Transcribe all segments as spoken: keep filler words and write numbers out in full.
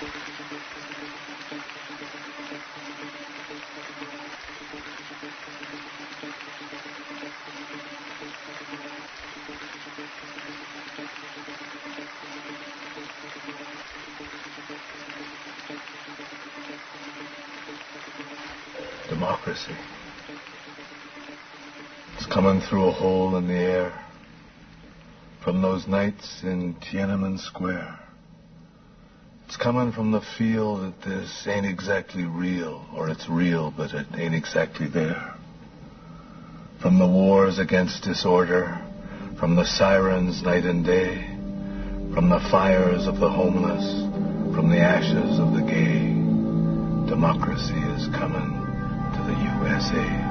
Democracy. It's coming through a hole in the air from those nights in Tiananmen Square. It's coming from the feel that this ain't exactly real, or it's real, but it ain't exactly there. From the wars against disorder, from the sirens night and day, from the fires of the homeless, from the ashes of the gay, democracy is coming to the U S A.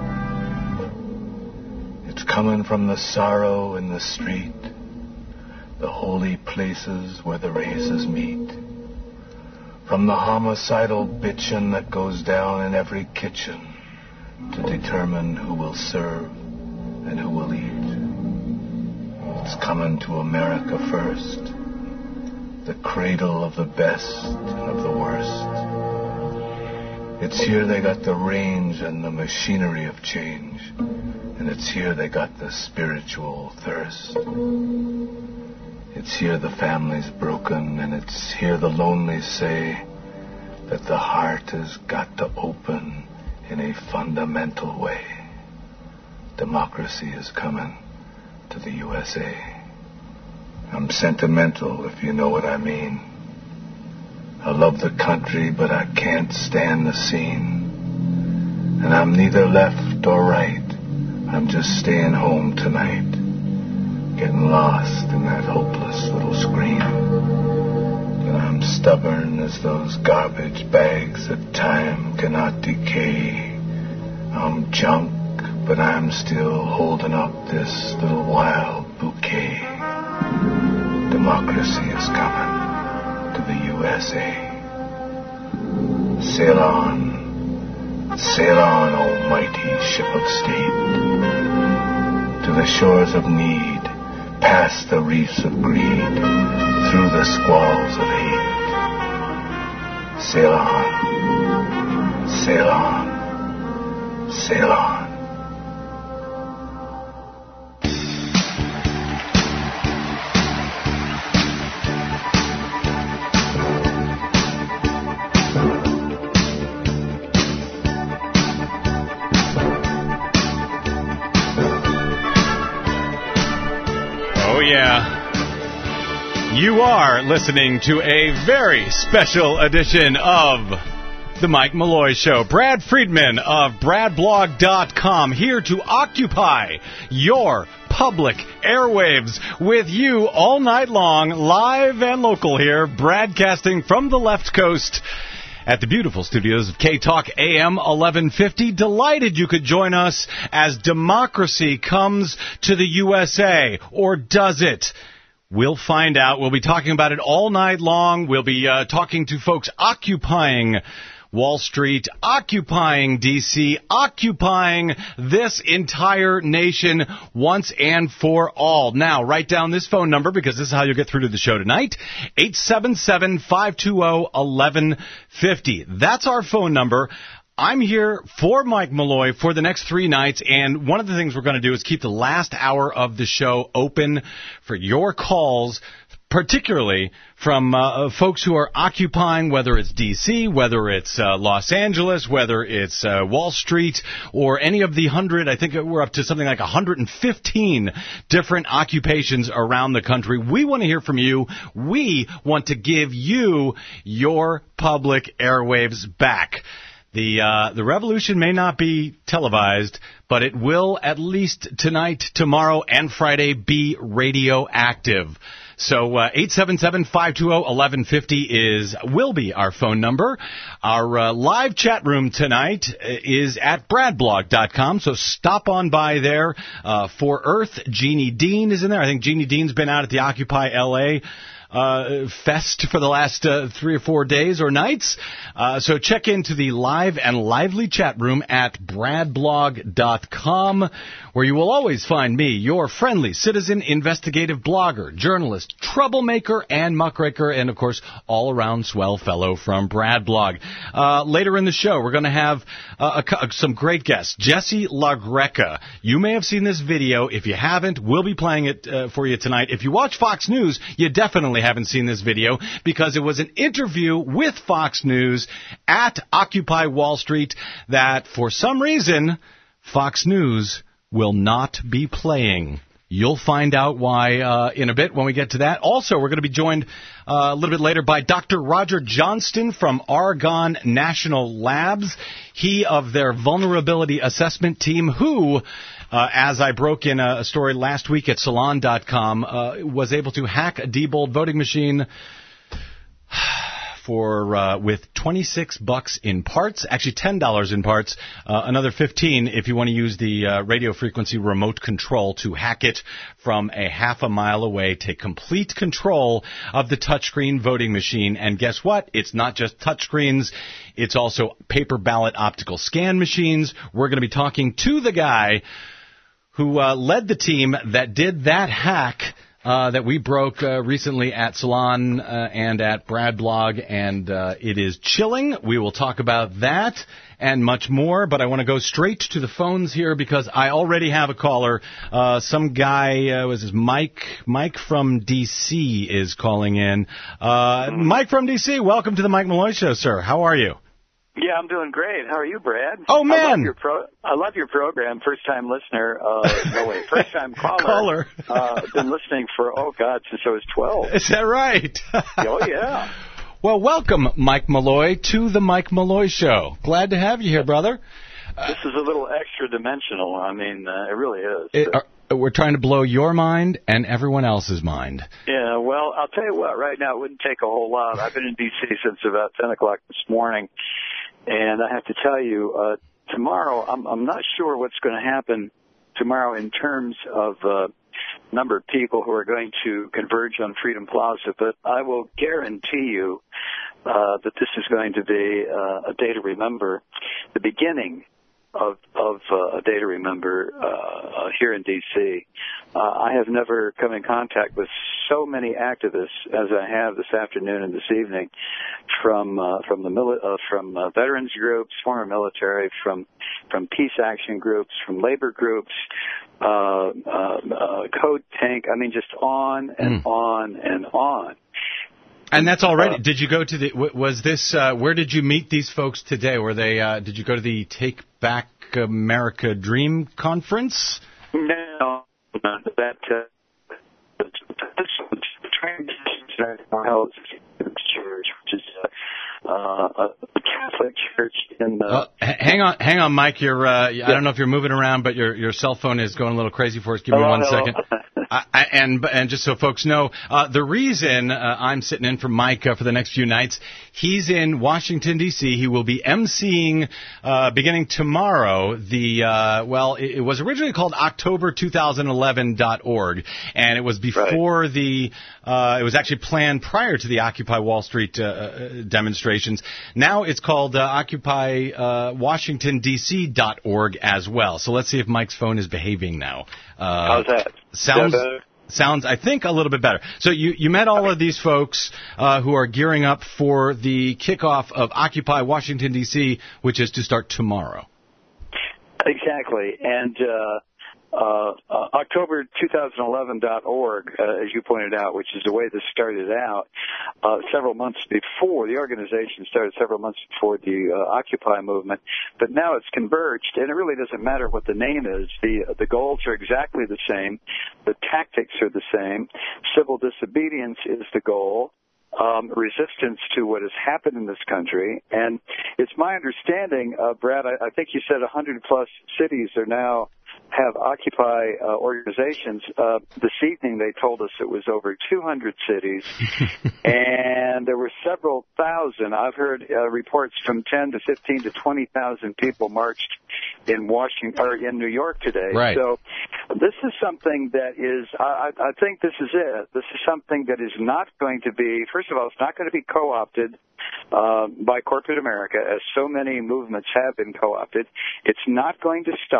It's coming from the sorrow in the street, the holy places where the races meet, from the homicidal bitchin' that goes down in every kitchen to determine who will serve and who will eat. It's coming to America first, the cradle of the best and of the worst. It's here they got the range and the machinery of change, and it's here they got the spiritual thirst. It's here the family's broken, and it's here the lonely say that the heart has got to open in a fundamental way. Democracy is coming to the U S A. I'm sentimental, if you know what I mean. I love the country, but I can't stand the scene. And I'm neither left or right. I'm just staying home tonight, getting lost in that hopeless little screen. And I'm stubborn as those garbage bags that time cannot decay. I'm junk, but I'm still holding up this little wild bouquet. Democracy is coming to the U S A. Sail on, sail on, almighty ship of state, to the shores of need, past the reefs of greed, through the squalls of hate. Sail on, sail on, sail on. You are listening to a very special edition of The Mike Malloy Show. Brad Friedman of brad blog dot com here to occupy your public airwaves with you all night long, live and local here, broadcasting from the left coast at the beautiful studios of K-Talk A M eleven fifty. Delighted you could join us as democracy comes to the U S A. Or does it? We'll find out. We'll be talking about it all night long. We'll be uh, talking to folks occupying Wall Street, occupying D C, occupying this entire nation once and for all. Now, write down this phone number because this is how you'll get through to the show tonight. eight seven seven, five two zero, one one five zero. That's our phone number. I'm here for Mike Malloy for the next three nights, and one of the things we're going to do is keep the last hour of the show open for your calls, particularly from uh, folks who are occupying, whether it's D C, whether it's uh, Los Angeles, whether it's uh, Wall Street, or any of the hundred, I think we're up to something like one hundred fifteen different occupations around the country. We want to hear from you. We want to give you your public airwaves back. The uh, the revolution may not be televised, but it will at least tonight, tomorrow, and Friday be radioactive. So uh, eight seven seven, five two zero, one one five zero is will be our phone number. Our uh, live chat room tonight is at brad blog dot com, so stop on by there. Uh, for Earth, Jeannie Dean is in there. I think Jeannie Dean's been out at the Occupy L A Uh, fest for the last uh, three or four days or nights. Uh, so check into the live and lively chat room at brad blog dot com, where you will always find me, your friendly citizen, investigative blogger, journalist, troublemaker, and muckraker, and, of course, all-around swell fellow from Brad Blog. Uh, later in the show, we're going to have uh, a, some great guests. Jesse LaGreca. You may have seen this video. If you haven't, we'll be playing it uh, for you tonight. If you watch Fox News, you definitely haven't seen this video because it was an interview with Fox News at Occupy Wall Street that, for some reason, Fox News will not be playing. You'll find out why uh, in a bit when we get to that. Also, we're going to be joined uh, a little bit later by Doctor Roger Johnston from Argonne National Labs. He of their vulnerability assessment team who, uh, as I broke in a story last week at Salon dot com, uh, was able to hack a Diebold voting machine for uh, with twenty-six bucks in parts, actually ten dollars in parts, uh, another fifteen if you want to use the uh, radio frequency remote control to hack it from a half a mile away, take complete control of the touchscreen voting machine. And guess what? It's not just touchscreens. It's also paper ballot optical scan machines. We're going to be talking to the guy who uh, led the team that did that hack Uh, that we broke uh, recently at Salon uh, and at Brad Blog, and uh, it is chilling. We will talk about that and much more, but I want to go straight to the phones here because I already have a caller. Uh, some guy, uh, was this Mike? Mike from D C is calling in. Uh, Mike from D C, welcome to the Mike Malloy Show, sir. How are you? Yeah, I'm doing great. How are you, Brad? Oh, man. I love your, pro- I love your program. First-time listener. Uh, no, wait. First-time caller. Caller. uh, been listening for, oh, God, since I was twelve. Is that right? Oh, yeah. Well, welcome, Mike Malloy, to the Mike Malloy Show. Glad to have you here, brother. Uh, this is a little extra-dimensional. I mean, uh, it really is. It, are, we're trying to blow your mind and everyone else's mind. Yeah, well, I'll tell you what. Right now, it wouldn't take a whole lot. I've been in D C since about ten o'clock this morning. And I have to tell you, uh, tomorrow, I'm, I'm not sure what's going to happen tomorrow in terms of uh, number of people who are going to converge on Freedom Plaza, but I will guarantee you uh, that this is going to be uh, a day to remember, the beginning of, of uh, a day to remember uh, here in D C. Uh, I have never come in contact with so many activists as I have this afternoon and this evening, from uh, from the mili- uh, from uh, veterans groups, former military, from from peace action groups, from labor groups, uh, uh, uh, Code Pink. I mean, just on and mm. on and on. And that's already. Uh, did you go to the? Was this? Uh, where did you meet these folks today? Were they? Uh, did you go to the Take Back America Dream conference? No, that uh, transition held church, which is uh, uh, a Catholic church in. Uh, uh, hang on, hang on, Mike. You're. Uh, yeah. I don't know if you're moving around, but your your cell phone is going a little crazy for us. Give me hello, one hello. second. I, I, and and just so folks know, uh, the reason uh, I'm sitting in for Mike uh, for the next few nights, he's in Washington, D C. He will be emceeing uh, beginning tomorrow the, uh, well, it, it was originally called October twenty eleven dot org, and it was before right. the, uh, it was actually planned prior to the Occupy Wall Street uh, demonstrations. Now it's called uh, Occupy uh, Washington D C dot org as well. So let's see if Mike's phone is behaving now. Uh, How's that? Sounds sounds I think a little bit better. So you you met all of these folks uh, who are gearing up for the kickoff of Occupy Washington D C, which is to start tomorrow. Exactly, and uh, uh, uh, October twenty eleven dot org, uh, as you pointed out, which is the way this started out, uh, several months before, the organization started several months before the uh, Occupy movement, but now it's converged, and it really doesn't matter what the name is. The, the goals are exactly the same. The tactics are the same. Civil disobedience is the goal. Um, resistance to what has happened in this country. And it's my understanding, uh, Brad, I, I think you said one hundred plus cities are now have Occupy uh, organizations. Uh, this evening they told us it was over two hundred cities, and there were several thousand. I've heard uh, reports from ten to fifteen to twenty thousand people marched in Washington or in New York today. Right. So this is something that is, I, I think this is it. This is something that is not going to be, first of all, it's not going to be co-opted uh, by corporate America, as so many movements have been co-opted. It's not going to stop.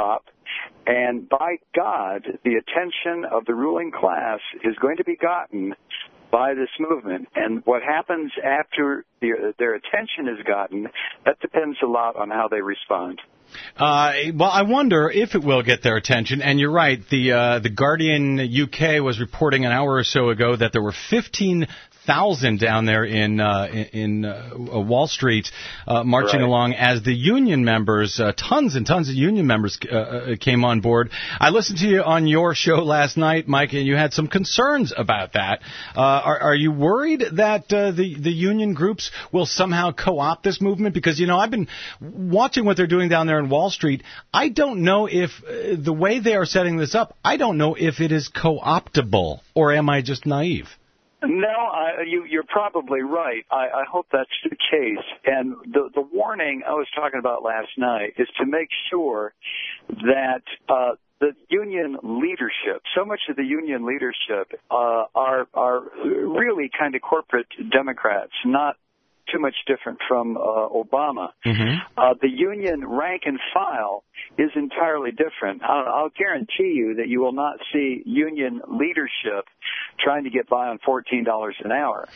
And by God, the attention of the ruling class is going to be gotten by this movement. And what happens after the, their attention is gotten, that depends a lot on how they respond. Uh, well, I wonder if it will get their attention. And you're right. The uh, the Guardian U K was reporting an hour or so ago that there were fifteen thousand down there in uh, in uh, Wall Street uh, marching right. along as the union members, uh, tons and tons of union members uh, came on board. I listened to you on your show last night, Mike, and you had some concerns about that. Uh, are, are you worried that uh, the, the union groups will somehow co-opt this movement? Because, you know, I've been watching what they're doing down there in Wall Street. I don't know if uh, the way they are setting this up, I don't know if it is co-optable, or am I just naive? No, I, you, you're probably right. I, I hope that's the case. And the, the warning I was talking about last night is to make sure that uh, the union leadership, so much of the union leadership uh, are are really kind of corporate Democrats, not too much different from uh, Obama. Mm-hmm. Uh, the union rank and file is entirely different. I'll, I'll guarantee you that you will not see union leadership trying to get by on fourteen dollars an hour.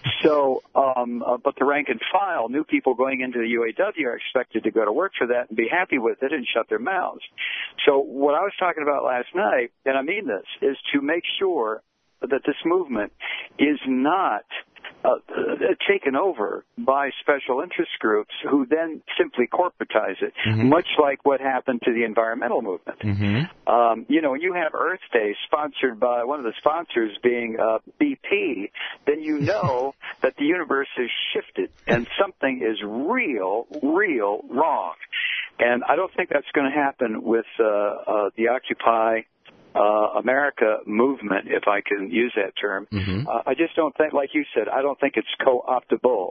so, um, uh, but the rank and file, new people going into the U A W are expected to go to work for that and be happy with it and shut their mouths. So what I was talking about last night, and I mean this, is to make sure that this movement is not Uh, taken over by special interest groups who then simply corporatize it, mm-hmm. much like what happened to the environmental movement. Mm-hmm. Um, you know, when you have Earth Day sponsored by one of the sponsors being uh, B P, then you know that the universe has shifted and something is real, real wrong. And I don't think that's going to happen with uh, uh, the Occupy Uh, America movement, if I can use that term. Mm-hmm. Uh, I just don't think, like you said, I don't think it's co-optable.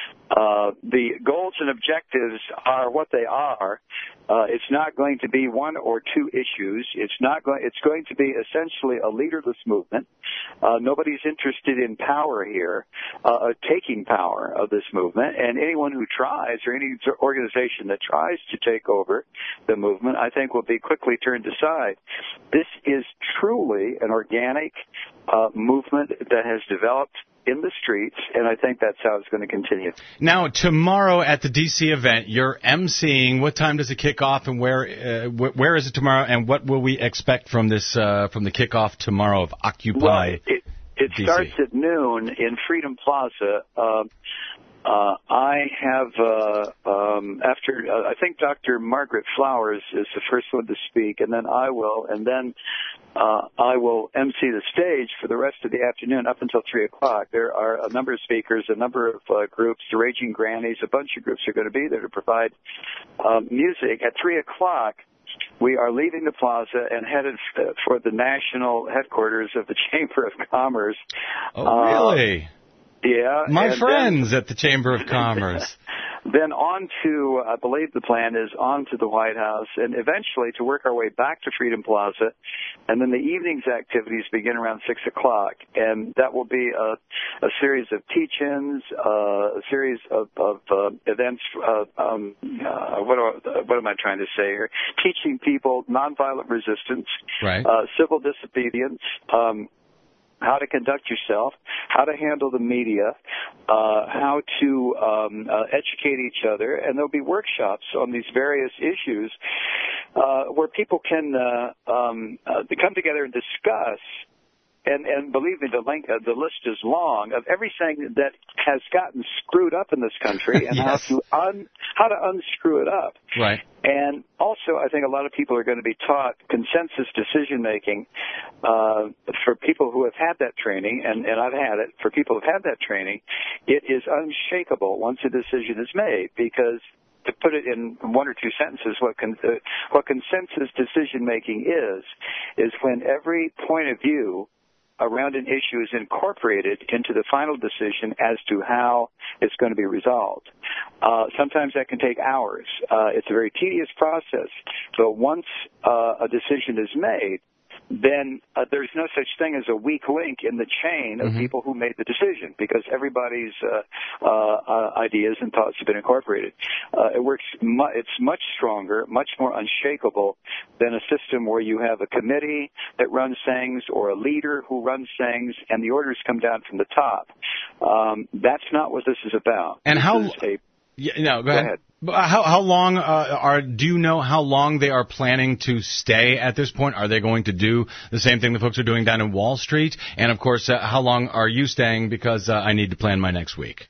Uh, the goals and objectives are what they are. Uh, it's not going to be one or two issues. It's not going. It's going to be essentially a leaderless movement. Uh, nobody's interested in power here, uh, taking power of this movement. And anyone who tries, or any organization that tries to take over the movement, I think will be quickly turned aside. This is truly an organic uh, movement that has developed in the streets, and I think that's how it's going to continue. Now, tomorrow at the D C event, you're emceeing. What time does it kick off, and where uh, wh- where is it tomorrow, and what will we expect from this uh, from the kickoff tomorrow of Occupy? Well, it, it starts at noon in Freedom Plaza. Uh, Uh, I have, uh, um, after, uh, I think Doctor Margaret Flowers is the first one to speak, and then I will, and then uh, I will emcee the stage for the rest of the afternoon up until three o'clock. There are a number of speakers, a number of uh, groups, the Raging Grannies, a bunch of groups are going to be there to provide uh, music. At three o'clock, we are leaving the plaza and headed f- for the national headquarters of the Chamber of Commerce. Oh, really? Uh, Yeah. My friends then, at the Chamber of Commerce. Then on to, I believe the plan is on to the White House, and eventually to work our way back to Freedom Plaza. And then the evening's activities begin around six o'clock. And that will be a, a series of teach-ins, uh, a series of, of uh, events, uh, um, uh, what, are, what am I trying to say here? Teaching people nonviolent resistance, right. uh, civil disobedience, um, how to conduct yourself, how to handle the media, uh, how to um, uh, educate each other, and there'll be workshops on these various issues uh, where people can uh, um, uh, come together and discuss. And, and believe me, the link, uh, the list is long of everything that has gotten screwed up in this country and yes. how to un, how to unscrew it up. Right. And also, I think a lot of people are going to be taught consensus decision making uh, for people who have had that training, and, and I've had it. For people who have had that training, it is unshakable once a decision is made, because to put it in one or two sentences, what con- uh, what consensus decision making is is when every point of view around an issue is incorporated into the final decision as to how it's going to be resolved. Uh, sometimes that can take hours. Uh, it's a very tedious process. So once uh, a decision is made, then uh, there's no such thing as a weak link in the chain of mm-hmm. people who made the decision, because everybody's uh, uh, ideas and thoughts have been incorporated. Uh, it works. Mu- it's much stronger, much more unshakable than a system where you have a committee that runs things or a leader who runs things, and the orders come down from the top. Um, that's not what this is about. And this how? Is a, yeah, no, go, go ahead. ahead. How how long uh, are? Do you know how long they are planning to stay at this point? Are they going to do the same thing the folks are doing down in Wall Street? And of course, uh, how long are you staying? Because uh, I need to plan my next week.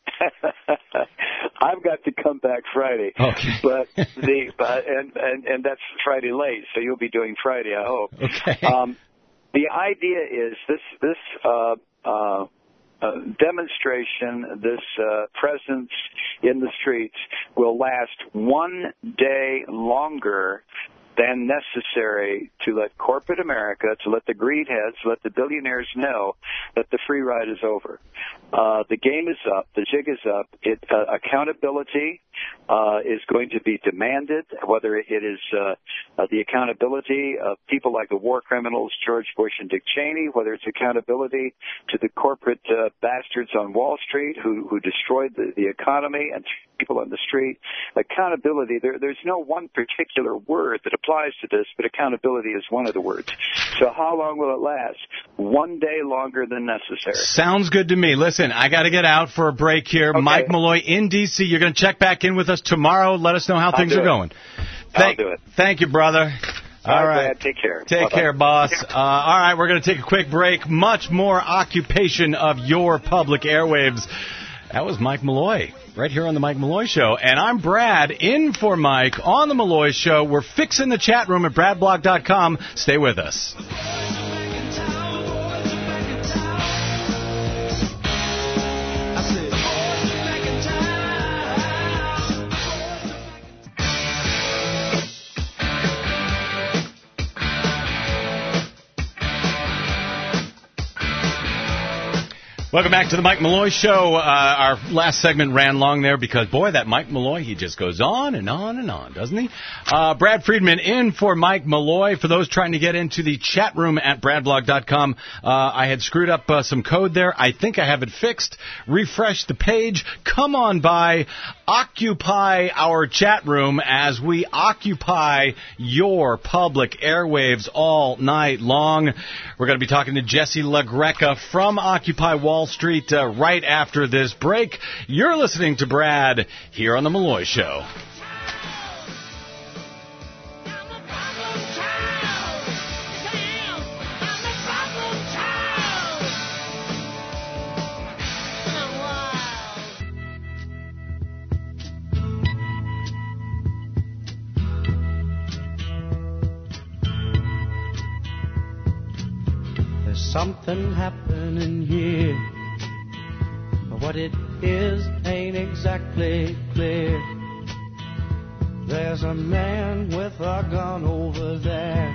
I've got to come back Friday, okay. but the uh, and, and and that's Friday late, so you'll be doing Friday, I hope. Okay. Um, the idea is this this. Uh, uh, Uh, demonstration, this uh, presence in the streets will last one day longer than necessary to let corporate America, to let the greed heads, let the billionaires know that the free ride is over. Uh, the game is up. The jig is up. It, uh, accountability uh, is going to be demanded, whether it is uh, uh, the accountability of people like the war criminals, George Bush and Dick Cheney, whether it's accountability to the corporate uh, bastards on Wall Street who, who destroyed the, the economy and people on the street. Accountability, there, there's no one particular word that applies to this, but accountability is one of the words. So how long will it last? One day longer than necessary. Sounds good to me. Listen, I got to get out for a break here. Okay. Mike Malloy in D C. You're going to check back in with us tomorrow. Let us know how I'll things are it. going. Thank, I'll do it. Thank you, brother. All, all right. right. Take care. Take Bye-bye. care, boss. Uh, all right, we're going to take a quick break. Much more occupation of your public airwaves. That was Mike Malloy, right here on the Mike Malloy Show. And I'm Brad, in for Mike on the Malloy Show. We're fixing the chat room at brad blog dot com. Stay with us. Welcome back to the Mike Malloy Show. Uh, our last segment ran long there because, boy, that Mike Malloy, he just goes on and on and on, doesn't he? Uh, Brad Friedman in for Mike Malloy. For those trying to get into the chat room at brad blog dot com, uh, I had screwed up uh, some code there. I think I have it fixed. Refresh the page. Come on by. Occupy our chat room as we occupy your public airwaves all night long. We're going to be talking to Jesse LaGreca from Occupy Wall Street uh, right after this break. You're listening to Brad here on the Malloy Show. Something happening here, but what it is ain't exactly clear. There's a man with a gun over there,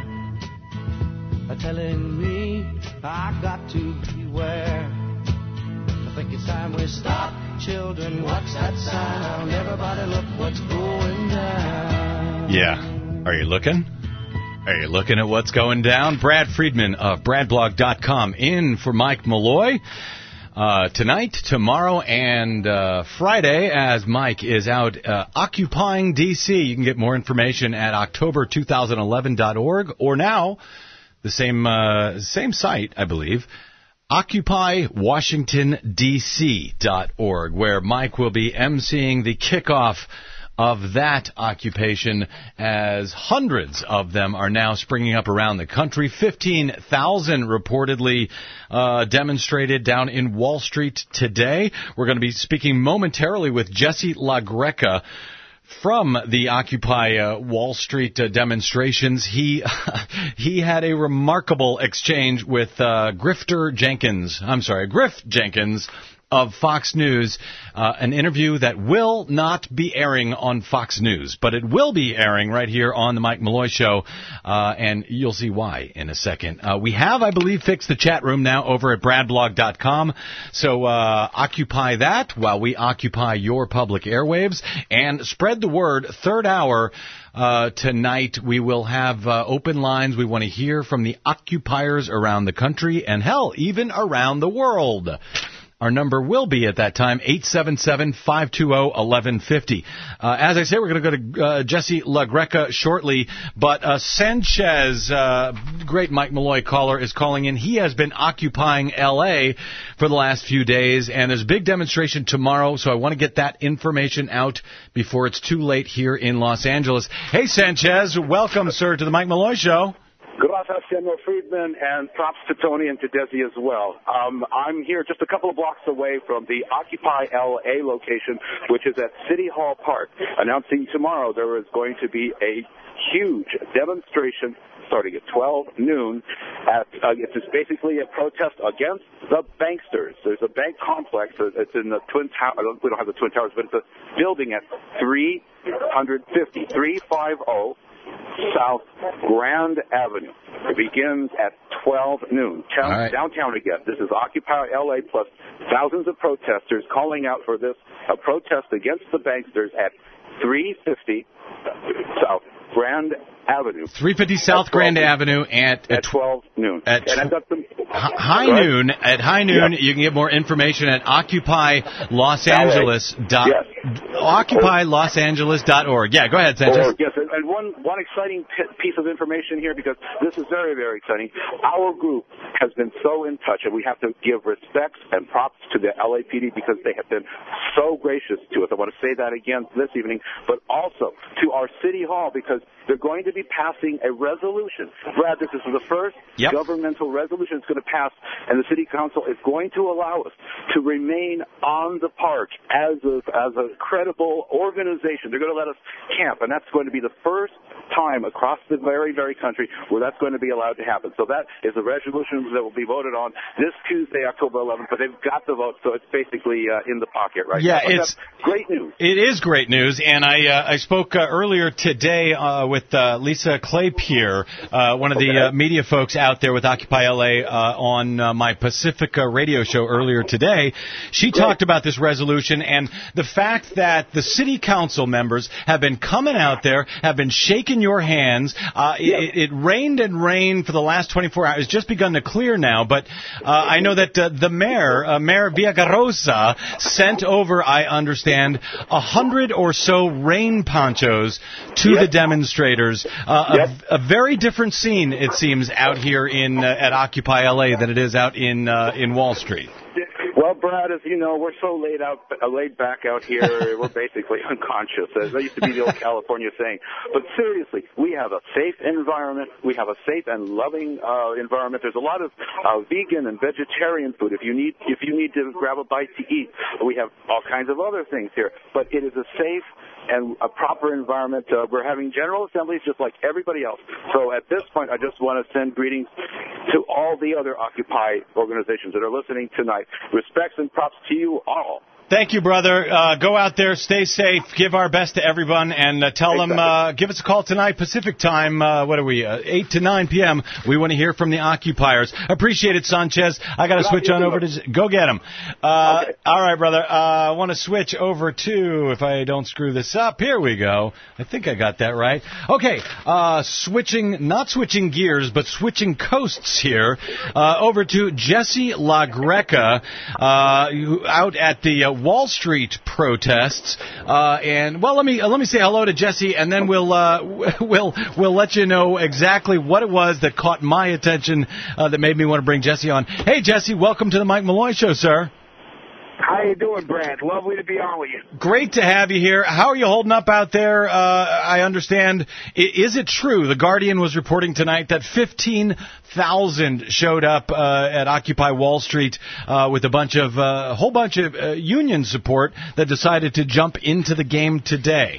telling me I got to beware. I think it's time we stop, children. Watch that sign. Everybody look what's going down. Yeah, are you looking? Are you looking at what's going down? Brad Friedman of brad blog dot com in for Mike Malloy. Uh, tonight, tomorrow, and uh, Friday, as Mike is out uh, occupying D C. You can get more information at october two thousand eleven dot org, or now, the same uh, same site, I believe, occupy washington d c dot org, where Mike will be emceeing the kickoff of that occupation, as hundreds of them are now springing up around the country. fifteen thousand reportedly uh, demonstrated down in Wall Street today. We're going to be speaking momentarily with Jesse LaGreca from the Occupy uh, Wall Street uh, demonstrations. He he had a remarkable exchange with uh, Grifter Jenkins. I'm sorry, Griff Jenkins of Fox News, uh, an interview that will not be airing on Fox News, but it will be airing right here on the Mike Malloy Show, uh, and you'll see why in a second. Uh, we have, I believe, fixed the chat room now over at brad blog dot com, so uh, occupy that while we occupy your public airwaves, and spread the word. Third hour Uh, tonight we will have uh, open lines. We want to hear from the occupiers around the country and, hell, even around the world. Our number will be at that time, eight seven seven, five two zero, one one five zero. Uh, as I say, we're going to go to uh, Jesse LaGreca shortly, but uh, Sanchez, uh, great Mike Malloy caller, is calling in. He has been occupying L A for the last few days, and there's a big demonstration tomorrow, so I want to get that information out before it's too late here in Los Angeles. Hey, Sanchez, welcome, sir, to the Mike Malloy Show. Gracias, Senor Friedman, and props to Tony and to Desi as well. Um, I'm here just a couple of blocks away from the Occupy L A location, which is at City Hall Park, announcing tomorrow there is going to be a huge demonstration starting at twelve noon. At, uh, it's just basically a protest against the banksters. There's a bank complex. It's in the Twin Towers. We don't have the Twin Towers, but it's a building at three fifty, three fifty South Grand Avenue. It begins at twelve noon. Town, right. Downtown again. This is Occupy L A plus thousands of protesters calling out for this, a protest against the banksters at three fifty South Grand Avenue. three fifty South Grand Avenue at, at twelve noon. At and I've got some, high noon. At high noon, yep. You can get more information at Occupy Los Angeles. Dot, yes. Occupy Los Angeles dot org. Yeah, go ahead, Sanchez. Yes, and one, one exciting piece of information here, because this is very, very exciting. Our group has been so in touch, and we have to give respects and props to the L A P D because they have been so gracious to us. I want to say that again this evening, but also to our City Hall, because they're going to be passing a resolution. Brad, this is the first yep. governmental resolution that's going to pass, and the City Council is going to allow us to remain on the park as a, as a credible organization. They're going to let us camp, and that's going to be the first time across the very, very country where that's going to be allowed to happen. So that is a resolution that will be voted on this Tuesday, October eleventh, but they've got the vote, so it's basically uh, in the pocket right yeah, now. Yeah, it's great news. It is great news, and I uh, I spoke uh, earlier today uh, with uh, Lisa Kleypier, uh, one of the okay. uh, media folks out there with Occupy L A uh, on uh, my Pacifica radio show earlier today. She great. talked about this resolution and the fact that the city council members have been coming out there, have been shaking your hands. Uh, yep. it, it rained and rained for the last twenty-four hours. It's just begun to clear now, but uh, I know that uh, the mayor, uh, Mayor Villaraigosa, sent over, I understand, a hundred or so rain ponchos to yep. the demonstrators. Uh, yep. a, a very different scene, it seems, out here in uh, at Occupy L A than it is out in uh, in Wall Street. Well, Brad, as you know, we're so laid out, uh, laid back out here, we're basically unconscious, as that used to be the old California saying. But seriously, we have a safe environment. We have a safe and loving uh, environment. There's a lot of uh, vegan and vegetarian food. If you need, if you need to grab a bite to eat, we have all kinds of other things here. But it is a safe and a proper environment. Uh, we're having general assemblies just like everybody else. So at this point, I just want to send greetings to all the other Occupy organizations that are listening tonight. Respects and props to you all. Thank you, brother. Uh, go out there, stay safe, give our best to everyone, and uh, tell exactly. them, uh, give us a call tonight, Pacific time, uh, what are we, uh, eight to nine p.m. We want to hear from the occupiers. Appreciate it, Sanchez. I got to switch on over to, go get him. Uh, okay. All right, brother. Uh, I want to switch over to, if I don't screw this up, here we go. I think I got that right. Okay, uh, switching, not switching gears, but switching coasts here, uh, over to Jesse LaGreca, uh, out at the uh, Wall Street protests, uh, and well, let me uh, let me say hello to Jesse, and then we'll uh, we'll we'll let you know exactly what it was that caught my attention uh, that made me want to bring Jesse on. Hey, Jesse, welcome to the Mike Malloy Show, sir. How you doing, Brad? Lovely to be on with you. Great to have you here. How are you holding up out there? Uh, I understand. Is it true? The Guardian was reporting tonight that fifteen thousand showed up uh, at Occupy Wall Street uh, with a bunch of, a uh, whole bunch of uh, union support that decided to jump into the game today.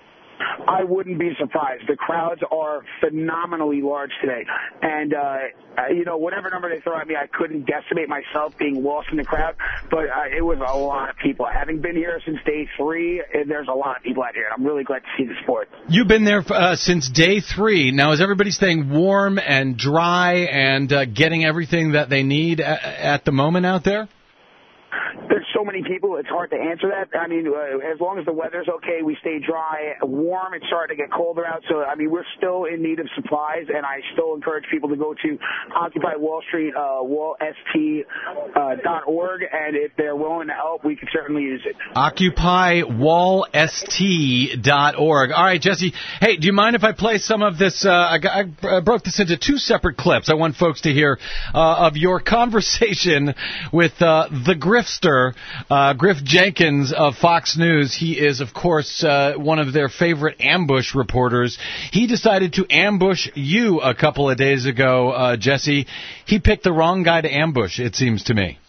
I wouldn't be surprised. The crowds are phenomenally large today. And, uh, you know, whatever number they throw at me, I couldn't guesstimate myself being lost in the crowd. But uh, it was a lot of people. Having been here since day three, there's a lot of people out here. And I'm really glad to see the sport. You've been there uh, since day three. Now, is everybody staying warm and dry and uh, getting everything that they need at, at the moment out there? There's so so many people, it's hard to answer that. I mean, uh, as long as the weather's okay, we stay dry, warm. It's starting to get colder out. So, I mean, we're still in need of supplies, and I still encourage people to go to Occupy Wall Street, uh, wall s t dot org, and if they're willing to help, we could certainly use it. Occupy wall s t dot org. All right, Jesse. Hey, do you mind if I play some of this? Uh, I, I broke this into two separate clips. I want folks to hear uh, of your conversation with uh, the Griffster, uh, Griff Jenkins of Fox News. He is, of course, uh, one of their favorite ambush reporters. He decided to ambush you a couple of days ago, uh, Jesse. He picked the wrong guy to ambush, it seems to me.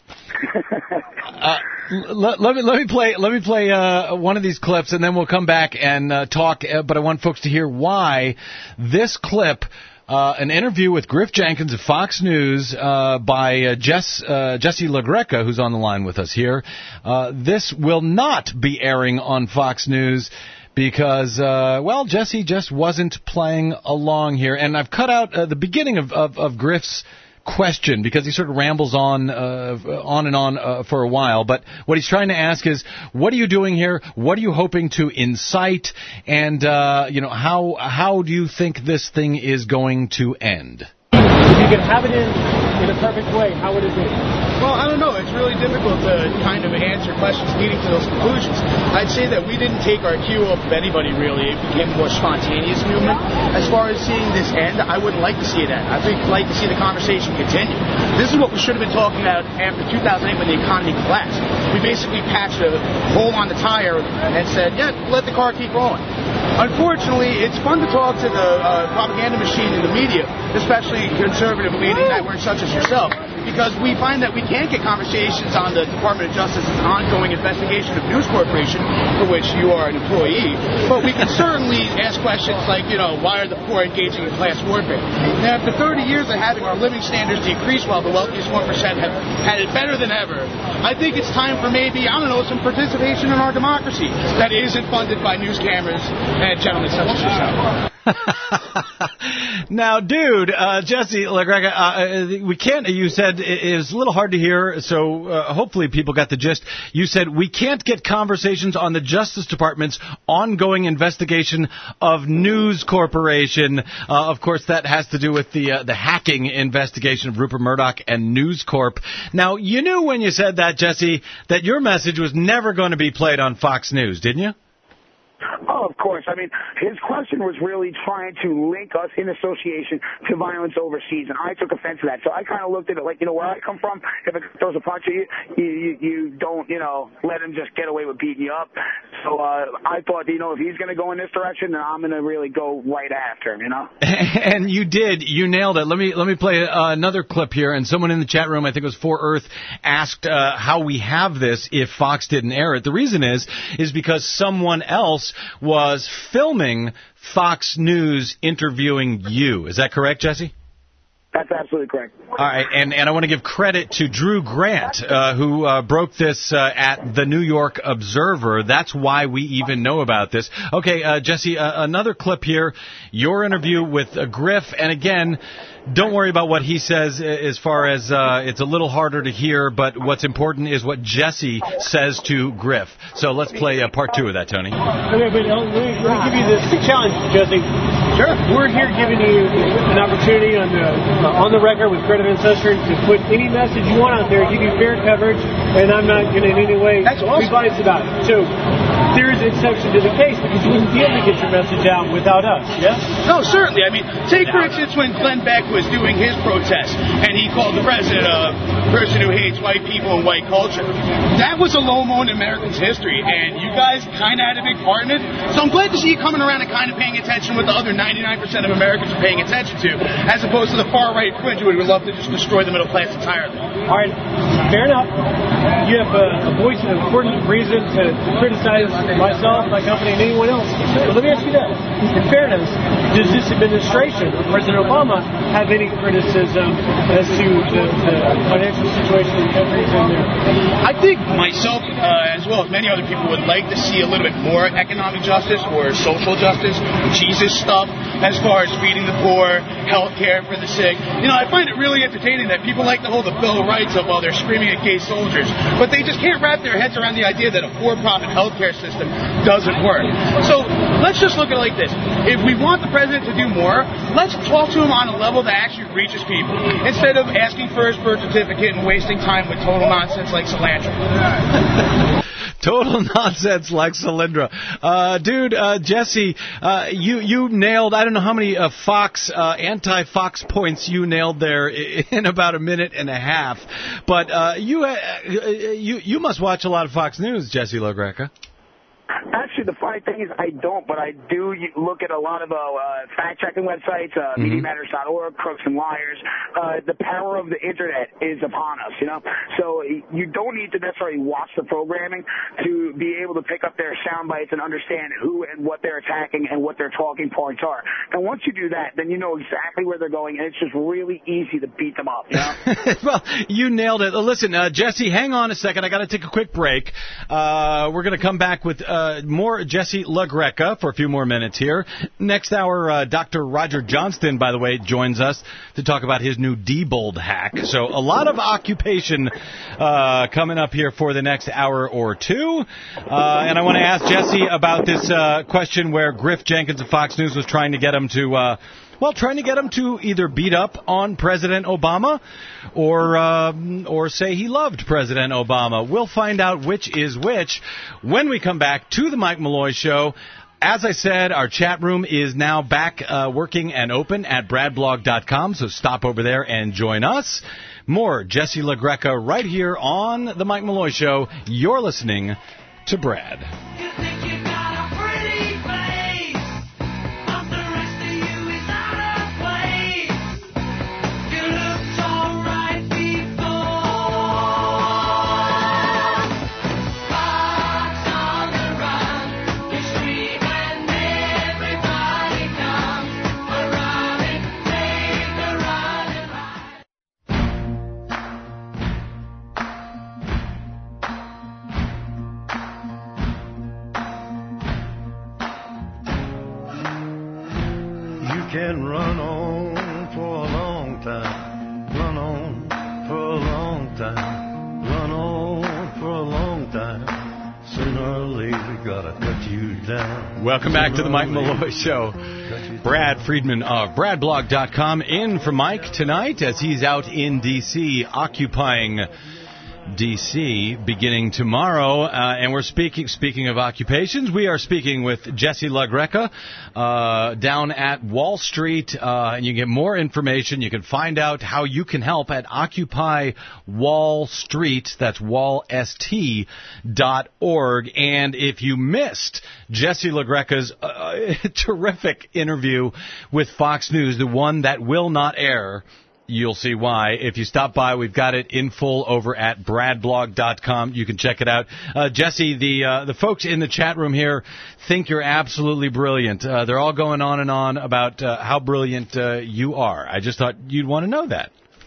uh, Let, let me let me play let me play uh, one of these clips, and then we'll come back and uh, talk. Uh, but I want folks to hear why this clip, uh, an interview with Griff Jenkins of Fox News uh, by uh, Jess, uh, Jesse LaGreca, who's on the line with us here. Uh, this will not be airing on Fox News because, uh, well, Jesse just wasn't playing along here, and I've cut out uh, the beginning of, of, of Griff's question because he sort of rambles on uh, on and on uh, for a while, but what he's trying to ask is, what are you doing here? What are you hoping to incite? And uh, you know, how how do you think this thing is going to end? If you could have it in in a perfect way, how would it be? Well, I don't know. It's really difficult to kind of answer questions leading to those conclusions. I'd say that we didn't take our cue off of anybody, really. It became a more spontaneous movement. As far as seeing this end, I wouldn't like to see it end. I'd like to see the conversation continue. This is what we should have been talking about after two thousand eight when the economy collapsed. We basically patched a hole on the tire and said, yeah, let the car keep rolling. Unfortunately, it's fun to talk to the uh, propaganda machine in the media, especially conservative-leaning networks such as yourself, because we find that we can't get conversations on the Department of Justice's ongoing investigation of News Corporation, for which you are an employee, but we can certainly ask questions like, you know, why are the poor engaging in class warfare? Now, after thirty years of having our living standards decrease while the wealthiest one percent have had it better than ever, I think it's time for maybe, I don't know, some participation in our democracy that isn't funded by news cameras and gentlemen such as yourself. Now, dude, uh, Jesse LaGreca, uh, we can't, you said it was a little hard to hear, so uh, hopefully people got the gist. You said we can't get conversations on the Justice Department's ongoing investigation of News Corporation. Uh, of course, that has to do with the uh, the hacking investigation of Rupert Murdoch and News Corp. Now, you knew when you said that, Jesse, that your message was never going to be played on Fox News, didn't you? Oh, of course. I mean, his question was really trying to link us in association to violence overseas, and I took offense to that. So I kind of looked at it like, you know, where I come from, if it throws a punch at you, you, you, you don't, you know, let him just get away with beating you up. So uh, I thought, you know, if he's going to go in this direction, then I'm going to really go right after him, you know? And you did. You nailed it. Let me let me play uh, another clip here. And someone in the chat room, I think it was For Earth, asked uh, how we have this if Fox didn't air it. The reason is, is because someone else was filming Fox News interviewing you. Is that correct, Jesse? That's absolutely correct. All right, and, and I want to give credit to Drew Grant, uh, who uh, broke this uh, at the New York Observer. That's why we even know about this. Okay, uh, Jesse, uh, another clip here. Your interview with uh, Griff, and again, don't worry about what he says as far as uh, it's a little harder to hear, but what's important is what Jesse says to Griff. So let's play uh, part two of that, Tony. Okay, but uh, let, me, let me give you this challenge, Jesse. Sure. We're here giving you an opportunity on the uh, on the record with Credit Ancestry to put any message you want out there, give you fair coverage, and I'm not going to in any way That's awesome. be biased about it. So there is an exception to the case because you wouldn't be able to get your message out without us, yes? No, certainly. I mean, take, for instance, when Glenn Beck was doing his protest, and he called the president a person who hates white people and white culture. That was a low moment in Americans' history, and you guys kind of had a big part in it. So I'm glad to see you coming around and kind of paying attention what the other ninety-nine percent of Americans are paying attention to, as opposed to the far-right fringe who would love to just destroy the middle class entirely. All right, fair enough. You have a, a voice and an important reason to criticize myself, my company, and anyone else. But let me ask you this. In fairness, does this administration, President Obama, have any criticism as to the, the financial situation in the country in there? I think myself, uh, as well as many other people, would like to see a little bit more economic justice or social justice, Jesus stuff, as far as feeding the poor, health care for the sick. You know, I find it really entertaining that people like to hold the Bill of Rights up while they're screaming screaming at gay soldiers, but they just can't wrap their heads around the idea that a for-profit healthcare system doesn't work. So let's just look at it like this. If we want the president to do more, let's talk to him on a level that actually reaches people, instead of asking for his birth certificate and wasting time with total nonsense like cilantro. Total nonsense like Solyndra. Uh, dude, uh, Jesse, uh, you, you nailed, I don't know how many uh, Fox, uh, anti-Fox points you nailed there in about a minute and a half. But uh, you, uh, you you must watch a lot of Fox News, Jesse LaGreca. Actually, the funny thing is I don't, but I do look at a lot of uh, uh, fact-checking websites, uh, Mm-hmm. media matters dot org, Crooks and Liars. Uh, the power of the Internet is upon us, you know? So you don't need to necessarily watch the programming to be able to pick up their sound bites and understand who and what they're attacking and what their talking points are. And once you do that, then you know exactly where they're going, and it's just really easy to beat them up, you know? Well, you nailed it. Listen, uh, Jesse, hang on a second. I got to take a quick break. Uh, we're going to come back with uh, more Jesse LaGreca for a few more minutes here. Next hour, uh, Doctor Roger Johnston, by the way, joins us to talk about his new Diebold hack. So a lot of occupation uh, coming up here for the next hour or two. Uh, and I want to ask Jesse about this uh, question where Griff Jenkins of Fox News was trying to get him to... Uh, Well, trying to get him to either beat up on President Obama or um, or say he loved President Obama. We'll find out which is which when we come back to the Mike Malloy Show. As I said, our chat room is now back uh, working and open at brad blog dot com, so stop over there and join us. More Jesse LaGreca right here on the Mike Malloy Show. You're listening to Brad. Can run on for a long time, run on for a long time, run on for a long time. Sooner or later, gotta cut you down. Welcome back to the Mike Malloy Show. Brad Friedman of brad blog dot com in for Mike tonight as he's out in D C occupying D C beginning tomorrow, uh, and we're speaking speaking of occupations. We are speaking with Jesse LaGreca uh, down at Wall Street, uh, and you can get more information. You can find out how you can help at Occupy Wall Street. That's wall st dot org. And if you missed Jesse LaGreca's uh, terrific interview with Fox News, the one that will not air, you'll see why. If you stop by, we've got it in full over at brad blog dot com. You can check it out. Uh, Jesse, the uh, the folks in the chat room here think you're absolutely brilliant. Uh, they're all going on and on about uh, how brilliant uh, you are. I just thought you'd want to know that.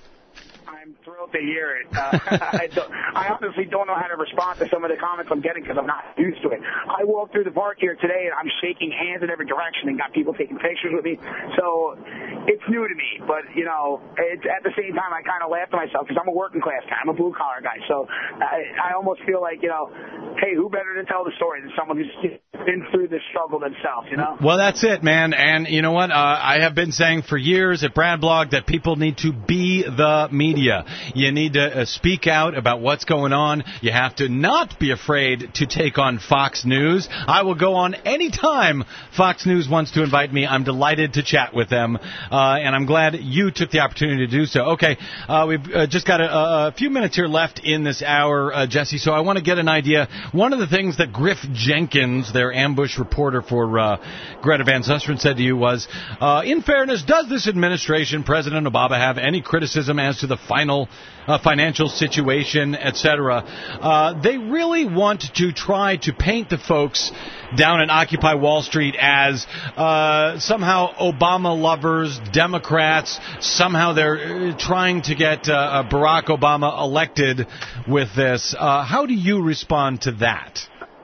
I'm thrilled to hear it. Uh, I, don't, I honestly don't know how to respond to some of the comments I'm getting because I'm not used to it. I walked through the park here today, and I'm shaking hands in every direction and got people taking pictures with me. So it's new to me, but, you know, it's, at the same time, I kind of laugh to myself because I'm a working class guy. I'm a blue-collar guy. So I, I almost feel like, you know, hey, who better to tell the story than someone who's been through this struggle themselves, you know? Well, that's it, man. And you know what? Uh, I have been saying for years at Brad Blog that people need to be the media. You need to uh, speak out about what's going on. You have to not be afraid to take on Fox News. I will go on any time Fox News wants to invite me. I'm delighted to chat with them, uh, and I'm glad you took the opportunity to do so. Okay, uh, we've uh, just got a, a few minutes here left in this hour, uh, Jesse, so I want to get an idea. One of the things that Griff Jenkins, their ambush reporter for uh, Greta Van Susteren, said to you was, uh, in fairness, does this administration, President Obama, have any criticism as to the final uh, financial situation, et cetera? Uh, they really want to try to paint the folks down at Occupy Wall Street as uh, somehow Obama lovers, Democrats. Somehow they're uh, trying to get uh, Barack Obama elected with this. Uh, how do you respond to that?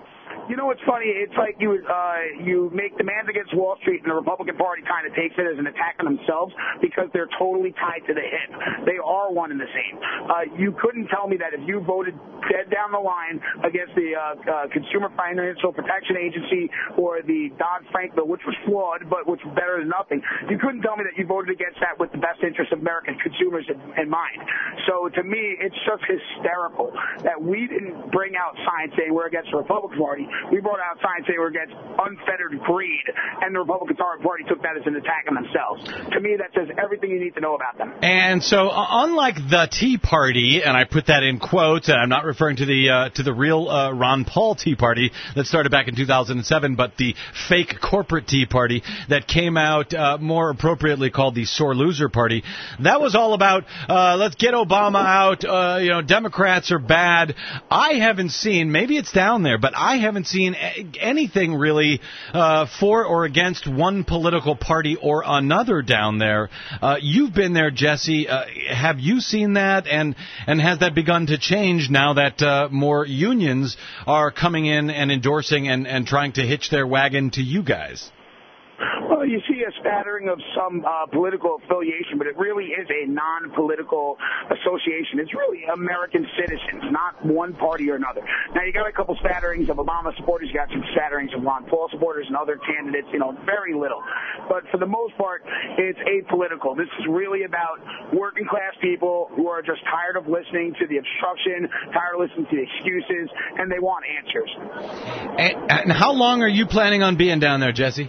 You know what's funny? It's like you uh, you make demands against Wall Street, and the Republican Party kind of takes it as an attack on themselves because they're totally tied to the hip. They are one and the same. Uh, you couldn't tell me that if you voted dead down the line against the uh, uh, Consumer Financial Protection Agency or the Dodd-Frank bill, which was flawed but which was better than nothing, you couldn't tell me that you voted against that with the best interest of American consumers in, in mind. So to me, it's just hysterical that we didn't bring out signs saying we're against the Republican Party. We brought out signs saying we're against unfettered greed, and the Republican Party took that as an attack on themselves. To me, that says everything you need to know about them. And so, uh, unlike the Tea Party, and I put that in quotes, and I'm not referring to the uh, to the real uh, Ron Paul Tea Party that started back in two thousand seven, but the fake corporate Tea Party that came out uh, more appropriately called the Sore Loser Party. That was all about uh, let's get Obama out. Uh, you know, Democrats are bad. I haven't seen, maybe it's down there, but I haven't seen anything really uh, for or against one political party or another down there. Uh, you've been there, Jesse. Uh, have you seen that, and and has that begun to change now that uh, more unions are coming in and endorsing and, and trying to hitch their wagon to you guys? Well, you see a spattering of some uh, political affiliation, but it really is a non-political association. It's really American citizens, not one party or another. Now, you got a couple spatterings of Obama supporters. You got some spatterings of Ron Paul supporters and other candidates, you know, very little. But for the most part, it's apolitical. This is really about working-class people who are just tired of listening to the obstruction, tired of listening to the excuses, and they want answers. And, and how long are you planning on being down there, Jesse?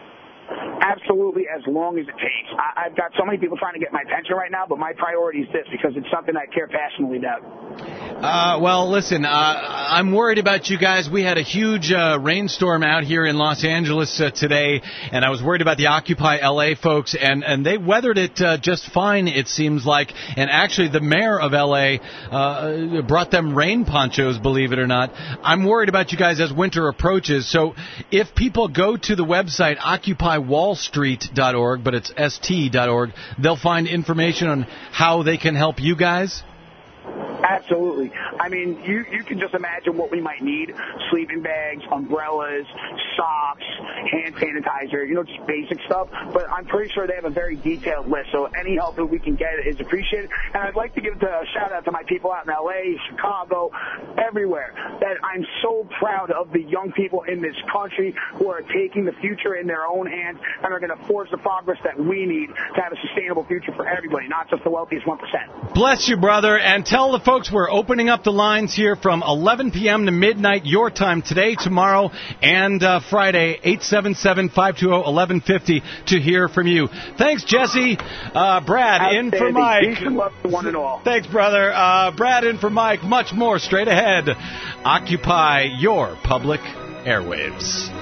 Absolutely, as long as it takes. I, I've got so many people trying to get my attention right now, but my priority is this because it's something I care passionately about. Uh, well, listen, uh, I'm worried about you guys. We had a huge uh, rainstorm out here in Los Angeles uh, today, and I was worried about the Occupy L A folks, and, and they weathered it uh, just fine, it seems like. And actually, the mayor of L A uh, brought them rain ponchos, believe it or not. I'm worried about you guys as winter approaches. So if people go to the website occupy wall street dot org, but it's S T dot org, they'll find information on how they can help you guys? Absolutely. I mean, you, you can just imagine what we might need. Sleeping bags, umbrellas, socks, hand sanitizer, you know, just basic stuff. But I'm pretty sure they have a very detailed list, so any help that we can get is appreciated. And I'd like to give a shout-out to my people out in L A, Chicago, everywhere, that I'm so proud of the young people in this country who are taking the future in their own hands and are going to forge the progress that we need to have a sustainable future for everybody, not just the wealthiest one percent. Bless you, brother, and tell the folks we're opening up the lines here from eleven p.m. to midnight your time today, tomorrow, and uh, Friday, eight seven seven, five two zero, one one five zero to hear from you. Thanks, Jesse. Uh, Brad, in for Mike. Peace and love to one and all. Thanks, brother. Uh, Brad, in for Mike. Much more straight ahead. Occupy your public airwaves.